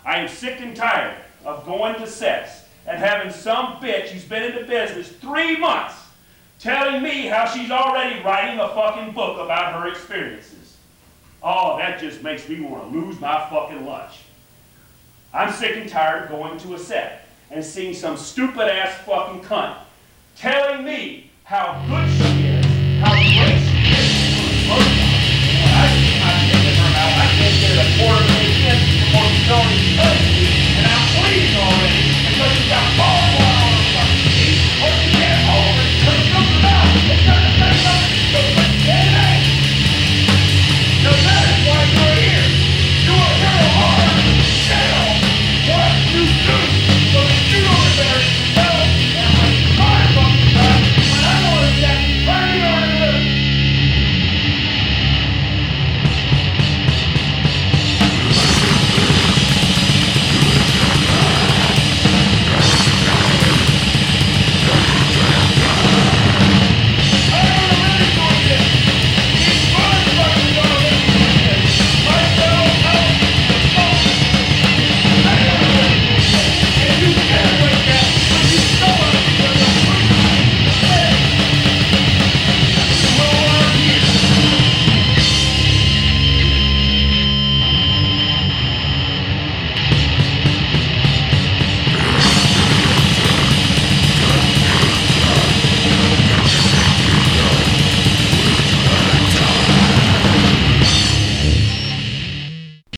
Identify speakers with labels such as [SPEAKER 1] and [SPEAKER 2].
[SPEAKER 1] I am sick and tired of going to sets and having some bitch who's been in the business 3 months telling me how she's already writing a fucking book about her experiences. Oh, that just makes me want to lose my fucking lunch. I'm sick and tired of going to a set and seeing some stupid ass fucking cunt telling me how good she is, how great